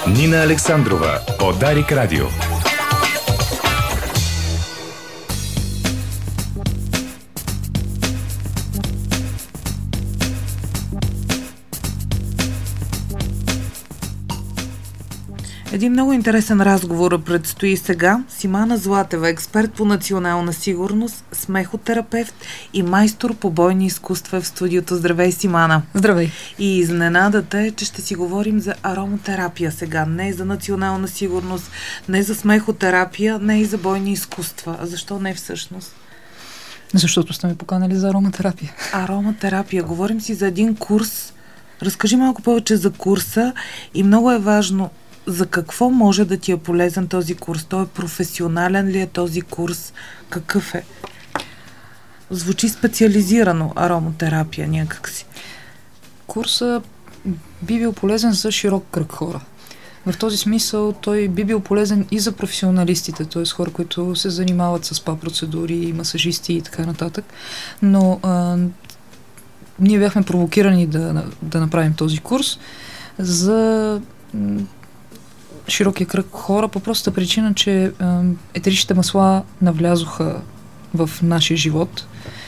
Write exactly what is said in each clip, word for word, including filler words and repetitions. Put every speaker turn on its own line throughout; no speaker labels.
Нина Александрова от Дарик Радио.
Един много интересен разговор предстои сега. Симана Златева, експерт по национална сигурност, смехотерапевт и майстор по бойни изкуства в студиото. Здравей, Симана!
Здравей!
И изненадата е, че ще си говорим за ароматерапия сега. Не за национална сигурност, не за смехотерапия, не и за бойни изкуства. А защо не всъщност?
Защото сте ме поканали за ароматерапия.
Ароматерапия. Говорим си за един курс. Разкажи малко повече за курса и много е важно за какво може да ти е полезен този курс? Той е професионален ли е този курс? Какъв е? Звучи специализирано ароматерапия някакси.
Курсът би бил полезен за широк кръг хора. В този смисъл той би бил полезен и за професионалистите, т.е. хора, които се занимават с спа процедури, масажисти и така нататък. Но а, ние бяхме провокирани да, да направим този курс за широкия кръг хора по простата причина, че е, етеричните масла навлязоха в нашия живот.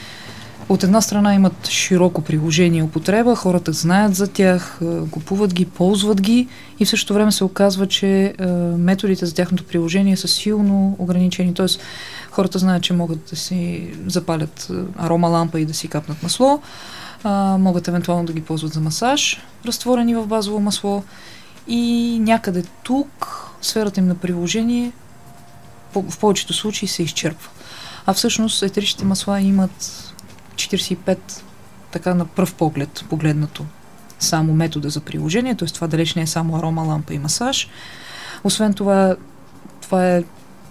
От една страна имат широко приложение и употреба, хората знаят за тях, е, купуват ги, ползват ги и в същото време се оказва, че е, методите за тяхното приложение са силно ограничени. Тоест, хората знаят, че могат да си запалят арома лампа и да си капнат масло, е, могат евентуално да ги ползват за масаж, разтворени в базово масло. И някъде тук сферата им на приложение в повечето случаи се изчерпва. А всъщност етеричните масла имат четиридесет и пет, така на пръв поглед, погледнато, само метода за приложение, т.е. това далеч не е само арома, лампа и масаж. Освен това, това е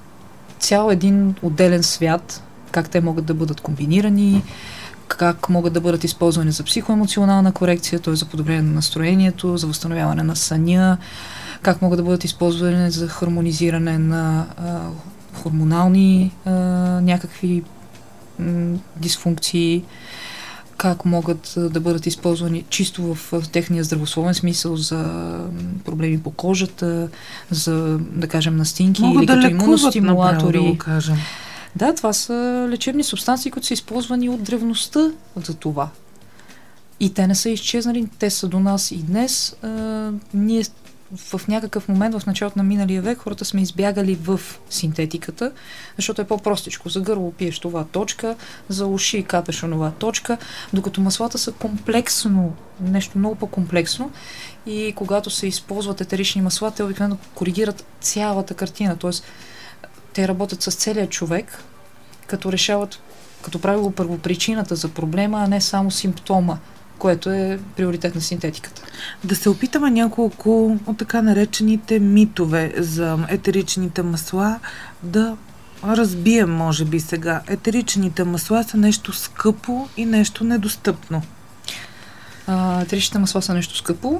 цял един отделен свят, как те могат да бъдат комбинирани, как могат да бъдат използвани за психоемоционална корекция, т.е. за подобрение на настроението, за възстановяване на съня, как могат да бъдат използвани за хармонизиране на а, хормонални а, някакви м, дисфункции, как могат да бъдат използвани чисто в, в техния здравословен смисъл за проблеми по кожата, за, да кажем, настинки
могат
или
да
като
лекуват,
имуностимулатори.
Направо, да го кажем.
Да, това са лечебни субстанции, които са използвани от древността за това. И те не са изчезнали, те са до нас и днес. А, ние в някакъв момент, в началото на миналия век, хората сме избягали в синтетиката, защото е по-простичко. За гърло пиеш това точка, за уши капеш онова точка, докато маслата са комплексно, нещо много по-комплексно и когато се използват етерични масла, те обикновено коригират цялата картина, т.е. те работят с целия човек, като решават, като правило, първопричината за проблема, а не само симптома, което е приоритет на синтетиката.
Да се опитаме няколко от така наречените митове за етеричните масла да разбием, може би сега. Етеричните масла са нещо скъпо и нещо недостъпно.
А, етеричните масла са нещо скъпо.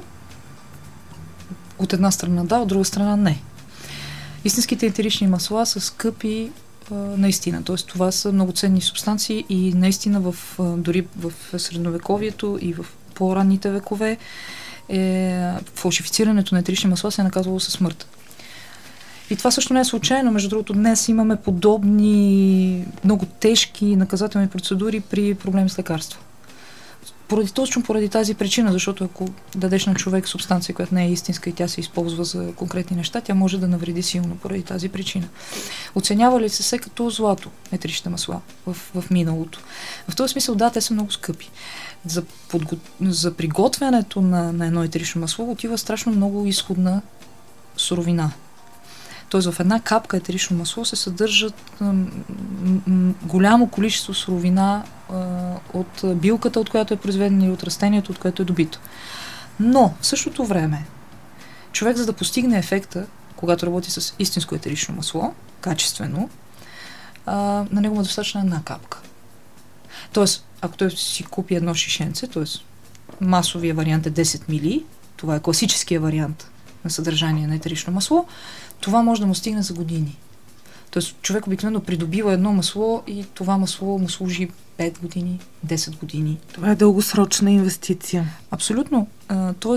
От една страна да, от друга страна не. Истинските етерични масла са скъпи а, наистина. Т.е. това са много ценни субстанции и наистина в, а, дори в средновековието и в по-ранните векове е, фалшифицирането на етерични масла се е наказвало със смърт. И това също не е случайно. Между другото, днес имаме подобни много тежки наказателни процедури при проблеми с лекарства. Поради, точно поради тази причина, защото ако дадеш на човек субстанция, която не е истинска и тя се използва за конкретни неща, тя може да навреди силно поради тази причина. Оценявали се се като злато етеричните масла в, в миналото. В този смисъл, да, те са много скъпи. За, подго... за приготвянето на, на едно етерично масло отива страшно много изходна суровина. Тоест в една капка етерично масло се съдържат м- м- голямо количество суровина а, от билката, от която е произведена, или от растението, от което е добито. Но в същото време човек, за да постигне ефекта, когато работи с истинско етерично масло, качествено, а, на него му е достатъчно една капка. Тоест, ако той си купи едно шишенце, т.е. масовия вариант е десет мили, това е класическия вариант на съдържание на етерично масло, това може да му стигне за години. Тоест, човек обикновено придобива едно масло и това масло му служи пет години, десет години.
Това е дългосрочна инвестиция.
Абсолютно. А, тоест,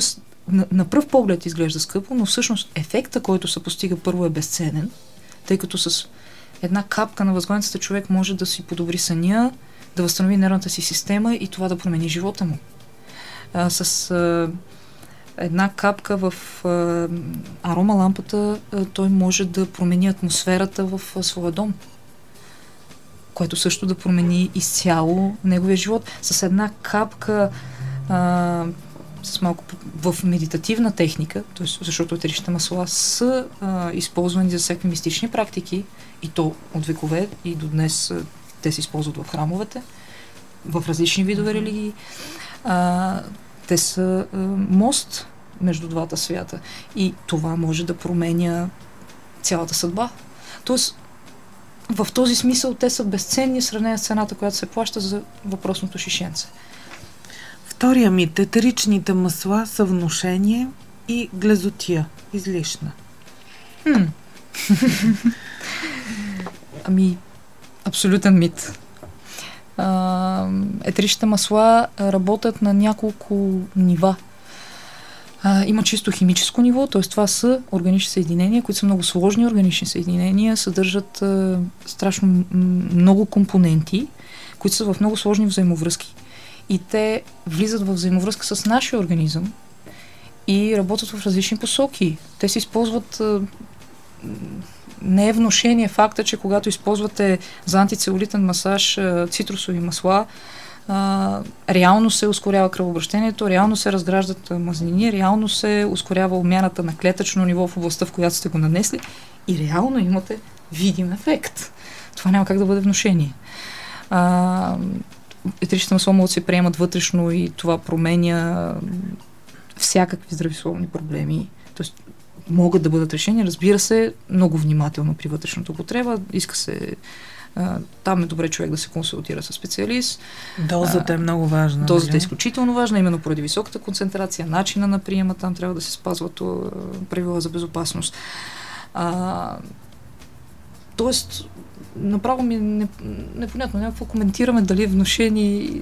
на, на пръв поглед изглежда скъпо, но всъщност ефекта, който се постига първо е безценен, тъй като с една капка на възглавницата човек може да си подобри съня, да възстанови нервната си система и това да промени живота му. А, с а, една капка в а, арома лампата а, той може да промени атмосферата в а, своя дом, което също да промени изцяло неговия живот. С една капка а, с малко в медитативна техника, т.е. защото етеричните масла са а, използвани за всякакви мистични практики и то от векове и до днес а, те се използват в храмовете, в различни видове религии. А, те са а, мост между двата свята и това може да променя цялата съдба. Тоест, в този смисъл те са безценни в сравнение с цената, която се плаща за въпросното шишенце.
Втория мит. Етеричните масла са внушение и глезотия. Излишна.
Хм. Ами, абсолютен мит. А, етеричните масла работят на няколко нива. А, има чисто химическо ниво, т.е. това са органични съединения, които са много сложни органични съединения, съдържат а, страшно м- много компоненти, които са в много сложни взаимовръзки. И те влизат в взаимовръзка с нашия организъм и работят в различни посоки. Те се използват... А, не е внушение факта, че когато използвате за антицелулитен масаж а, цитрусови масла, а, реално се ускорява кръвообращението, реално се разграждат мазнини, реално се ускорява обмяната на клетъчно ниво в областта, в която сте го нанесли и реално имате видим ефект. Това няма как да бъде внушение. А, етеричните масла могат да се приемат вътрешно и това променя всякакви здравословни проблеми. Тоест, могат да бъдат решени, разбира се, много внимателно при вътрешната употреба. Иска се, а, там е добре човек да се консултира с специалист.
Дозата а, е много важна.
Дозата
нали?
е изключително важна, именно поради високата концентрация, начина на приема, там трябва да се спазват правила за безопасност. А, тоест, направо ми е непонятно, някакво коментираме дали е внушение.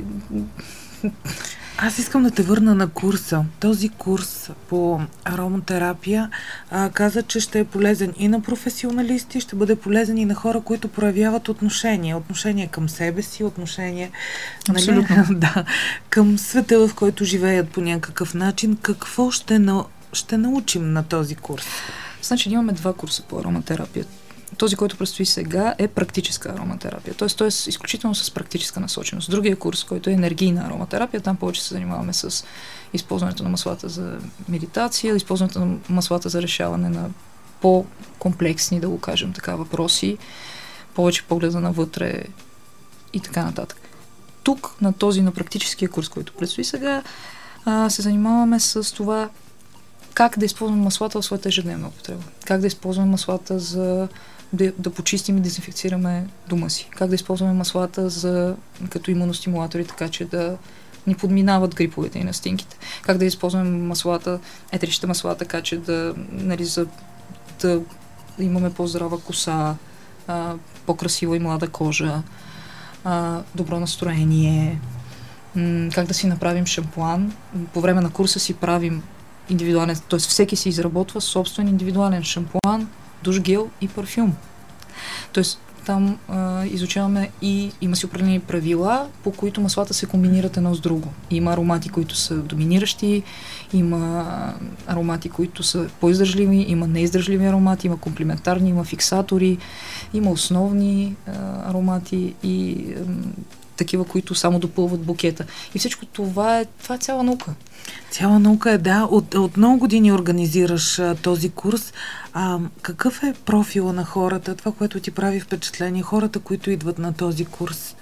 Аз искам да те върна на курса. Този курс по ароматерапия а, каза, че ще е полезен и на професионалисти, ще бъде полезен и на хора, които проявяват отношение. Отношение към себе си, отношение
Абсолютно.
Нали? да, към света, в който живеят по някакъв начин. Какво ще, на, ще научим на този курс?
Значи имаме два курса по ароматерапия. Този, който предстои сега, е практическа ароматерапия. Тоест, той е изключително с практическа насоченост. Другия курс, който е енергийна ароматерапия, там повече се занимаваме с използването на маслата за медитация, използването на маслата за решаване на по-комплексни, да го кажем така, въпроси, повече погледа навътре и така нататък. Тук, на този, на практическия курс, който предстои сега, а, се занимаваме с това как да използваме маслата в своята ежедневна употреба. Как да използваме маслата за да, да почистим и дезинфекцираме дома си. Как да използваме маслата за, като имуностимулатори, така че да ни подминават гриповете и настинките. Как да използваме маслата, етеричните масла, така че да, нали, за, да имаме по-здрава коса, а, по-красива и млада кожа, а, добро настроение, м- как да си направим шампуан. По време на курса си правим индивидуален, т.е. всеки си изработва собствен индивидуален шампуан, душ гел и парфюм. Тоест там а, изучаваме и има си определени правила, по които маслата се комбинират едно с друго. Има аромати, които са доминиращи, има аромати, които са по-издържливи, има неиздържливи аромати, има комплементарни, има фиксатори, има основни а, аромати и а, такива, които само допълват букета. И всичко това е, това е цяла наука.
Цяла наука е, да. От, от много години организираш а, този курс. А, какъв е профила на хората? Това, което ти прави впечатление? Хората, които идват на този курс?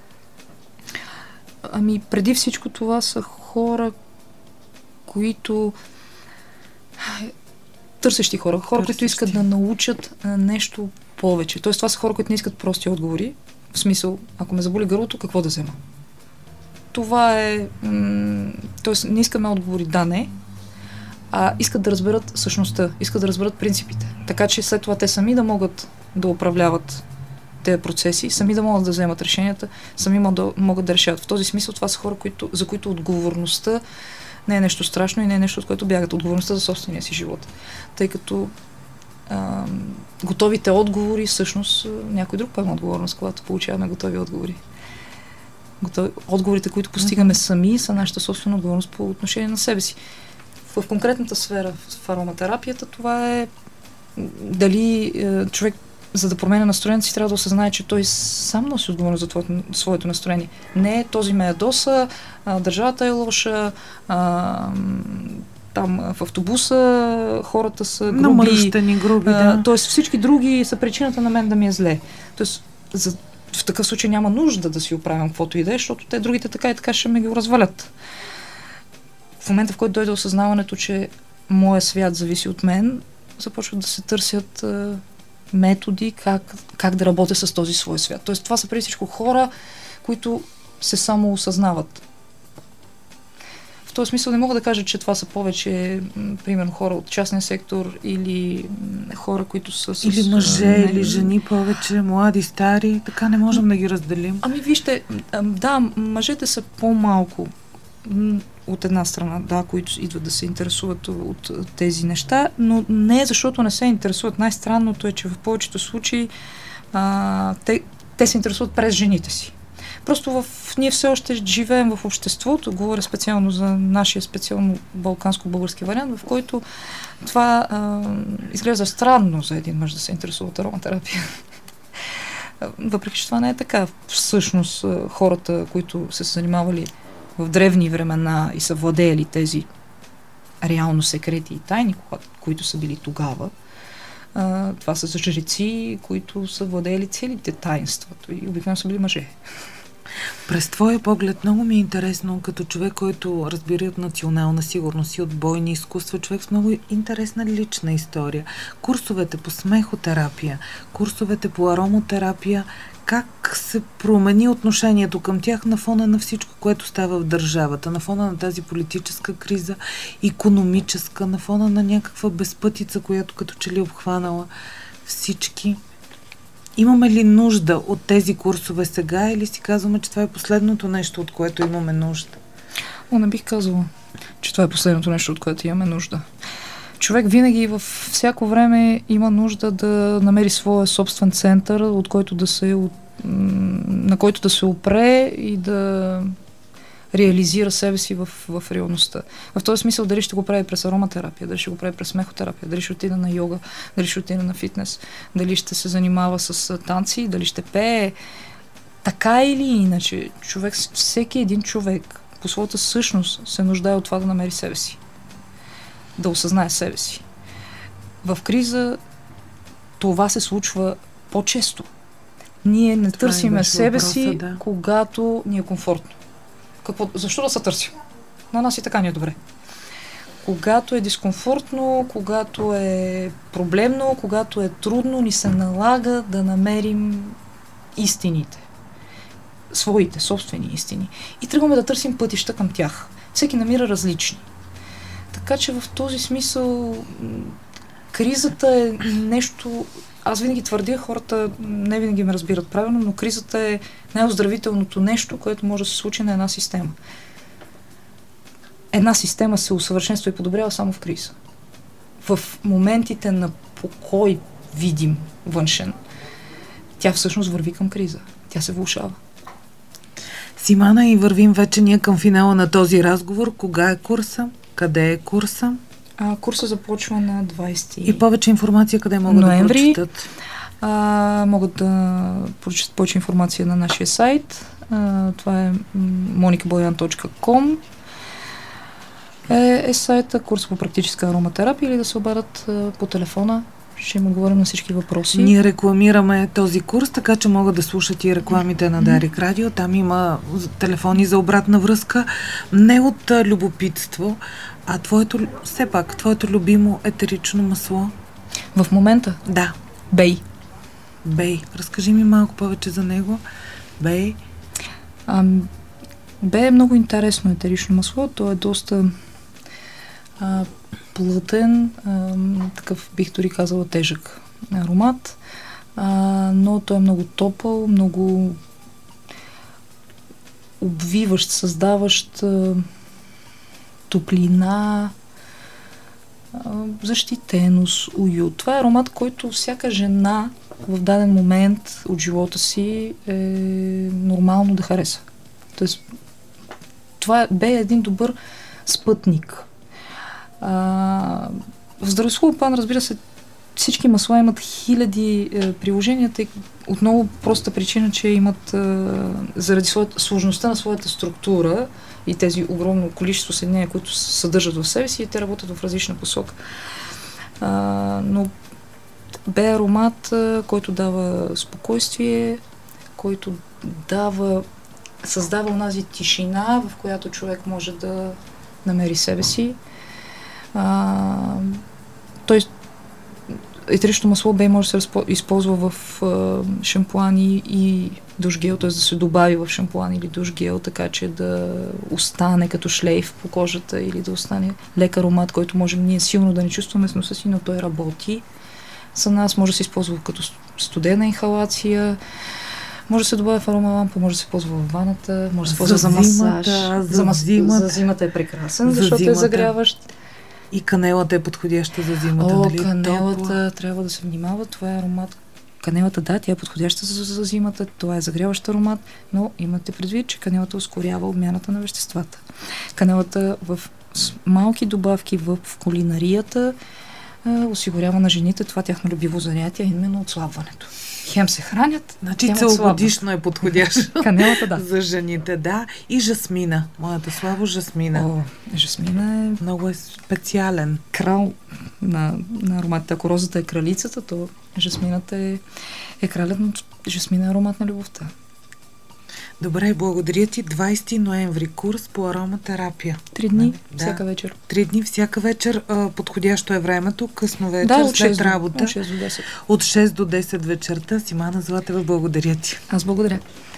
Ами, преди всичко това са хора, които... Търсещи хора. Хора, Търсещи. които искат да научат а, нещо повече. Тоест, това са хора, които не искат прости отговори. В смисъл, ако ме заболи гърлото, какво да взема? Това е... М- тоест, не искаме отговори да-не, а искат да разберат същността, искат да разберат принципите. Така че след това те сами да могат да управляват тези процеси, сами да могат да вземат решенията, сами могат да, могат да решават. В този смисъл това са хора, които, за които отговорността не е нещо страшно и не е нещо, от което бягат отговорността за собствения си живот. Тъй като а, готовите отговори, всъщност някой друг поема отговорност, когато получаваме готови отговори. Готови, отговорите, които постигаме сами, са нашата собствена отговорност по отношение на себе си. В, в конкретната сфера, в ароматерапията, това е дали е, човек, за да променя настроението си, трябва да осъзнае, че той сам носи отговорност за твоето, своето настроение. Не този ме ядоса, а, държавата е лоша, а, там в автобуса хората са груби.
Намръщани, груби, да.
Тоест всички други са причината на мен да ми е зле. Тоест за, в такъв случай няма нужда да си оправям каквото и да е, защото те другите така и така ще ме ги развалят. В момента, в който дойде осъзнаването, че моя свят зависи от мен, започват да се търсят а, методи как, как да работя с този свой свят. Тоест това са преди всичко хора, които се само осъзнават. В този смисъл не мога да кажа, че това са повече, м, примерно, хора от частния сектор или м, хора, които са с...
Или мъже,
не,
или жени повече, млади, стари. Така не можем да ги разделим.
Ами вижте, да, мъжете са по-малко от една страна, да, които идват да се интересуват от тези неща, но не защото не се интересуват. Най-странното е, че в повечето случаи а, те, те се интересуват през жените си. Просто в, ние все още живеем в обществото, говоря специално за нашия специално балканско-български вариант, в който това а, изглежда странно за един мъж да се интересува от ароматерапия. Въпреки че това не е така. Всъщност хората, които са се занимавали в древни времена и са владеели тези реално секрети и тайни, които са били тогава, а, това са жреци, които са владеели целите таинства и обикновено са били мъже.
През твоя поглед много ми е интересно, като човек, който разбира от национална сигурност и от бойни изкуства, човек с много интересна лична история. Курсовете по смехотерапия, курсовете по аромотерапия, как се промени отношението към тях на фона на всичко, което става в държавата, на фона на тази политическа криза, икономическа, на фона на някаква безпътица, която като че ли обхванала всички. Имаме ли нужда от тези курсове сега или си казваме, че това е последното нещо, от което имаме нужда?
О, не бих казала, че това е последното нещо, от което имаме нужда. Човек винаги във всяко време има нужда да намери своя собствен център, от който да се, от, на който да се опре и да реализира себе си в, в реалността. В този смисъл дали ще го прави през ароматерапия, дали ще го прави през смехотерапия, дали ще отиде на йога, дали ще отиде на фитнес, дали ще се занимава с танци, дали ще пее. Така или иначе, човек, всеки един човек по своята същност се нуждае от това да намери себе си. Да осъзнае себе си. В криза това се случва по-често. Ние не това търсиме себе въпроса, си, да. Когато ни е комфортно. Какво? Защо да се търсим? На нас и така ни е добре. Когато е дискомфортно, когато е проблемно, когато е трудно, ни се налага да намерим истините. Своите, собствени истини. И тръгваме да търсим пътища към тях. Всеки намира различни. Така че в този смисъл кризата е нещо... Аз винаги твърдя, хората не винаги ме разбират правилно, но кризата е най-оздравителното нещо, което може да се случи на една система. Една система се усъвършенства и подобрява само в криза. В моментите на покой видим външен, тя всъщност върви към криза. Тя се влошава.
Симана, и вървим вече ние към финала на този разговор. Кога е курса? Къде е курса?
А, курса започва на двайсети
И повече информация къде могат
ноември.
Да прочитат?
А, могат да прочитат повече информация на нашия сайт. А, това е моnika boyan точка com е, е сайта, курс по практическа ароматерапия, или да се обадят а, по телефона. Ще им отговорим на всички въпроси.
Ние рекламираме този курс, така че могат да слушат и рекламите на Дарик Радио. Там има телефони за обратна връзка. Не от а, любопитство, а твоето, все пак, твоето любимо етерично масло.
В момента?
Да.
Бей.
Бей. Разкажи ми малко повече за него. Бей.
А, Бей е много интересно етерично масло. То е доста а, плътен, а, такъв бих дори казала тежък аромат, а, но той е много топъл, много обвиващ, създаващ. А, топлина, защитеност, уют. Това е аромат, който всяка жена в даден момент от живота си е нормално да хареса. Тоест, това бе един добър спътник. А, в здравословен план, разбира се, всички масла имат хиляди е, приложения, тъй отново проста причина, че имат е, заради своята, сложността на своята структура и тези огромно количество съединения, които съдържат в себе си, и те работят в различна посока. А, но бе аромат, а, който дава спокойствие, който дава, създава онази тишина, в която човек може да намери себе си. А, той етерично масло бе може да се използва в а, шампуани и душгел, т.е. да се добави в шампуан или душгел, така че да остане като шлейф по кожата или да остане лек аромат, който можем ние силно да не чувстваме с носа си, но той работи. За нас може да се използва като студена инхалация, може да се добавя в аромалампа, може да се ползва в ваната, може да се ползва за, за масаж.
За,
за, мас...
зимата.
за зимата е прекрасен,
за
защото
зимата.
е загряващ.
И канелата е подходяща за зимата.
О,
нали?
канелата
Топла.
трябва да се внимава. Това е аромат. Канелата, да, тя е подходяща за, за зимата. Това е загряващ аромат, но имате предвид, че канелата ускорява обмяната на веществата. Канелата в малки добавки в кулинарията е, осигурява на жените това тяхно любиво занятие, именно отслабването. Хем се хранят,
значи целогодишно е подходящ.
Канелата, да.
За жените, да. И жасмина. Моята слава жасмина.
О, жасмина е
много е специален.
Крал на, на ароматите. Ако розата е кралицата, то жасмината е, е кралят, но жасмина е аромат на любовта.
Добре, благодаря ти. двайсети ноември курс по ароматерапия.
Три дни,
да.
всяка вечер.
Три дни, всяка вечер. А, подходящо е времето, късно вечер,
да, от
след
шест,
работа.
От шест до десет.
От шест до десет вечерта. Симана Златева, благодаря ти.
Аз благодаря.